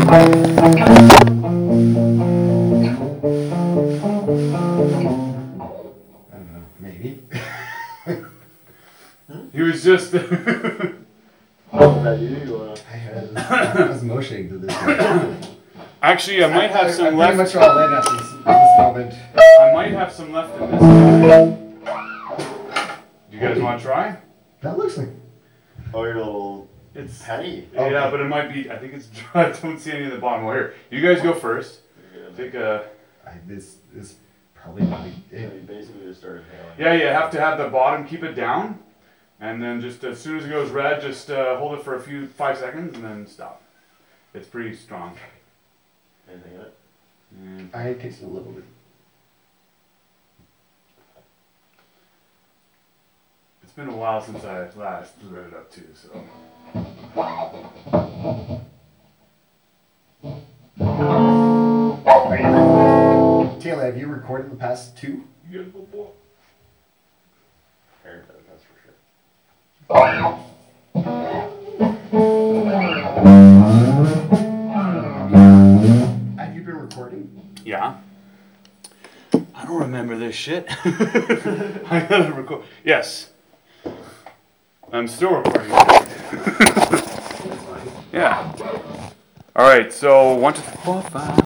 don't know, maybe. He was just. Oh, that you? I was motioning to this. Actually, I might have some I'm left. pretty much all in at this moment. I might have some left in this guy. Do you guys want to try? That looks like. Oh, your little It's penny. Yeah, Okay. but it might be. I think it's dry. I don't see any in the bottom. Well, here, you guys go first. Take a. This is probably not So it. you basically just started hailing. Yeah, you have to have the bottom keep it down, and then just as soon as it goes red, just hold it for 5 seconds and then stop. It's pretty strong. Anything in it? And I tasted a little bit. it's been a while since I last read it up too, so. Taylor, have you recorded the past two? You guys go for Aaron does, that's for sure. Have you been recording? Yeah. I don't remember this shit. I gotta record. Yes. I'm still recording. That's fine. Yeah. All right. So 1, 2, 3, 4, 5.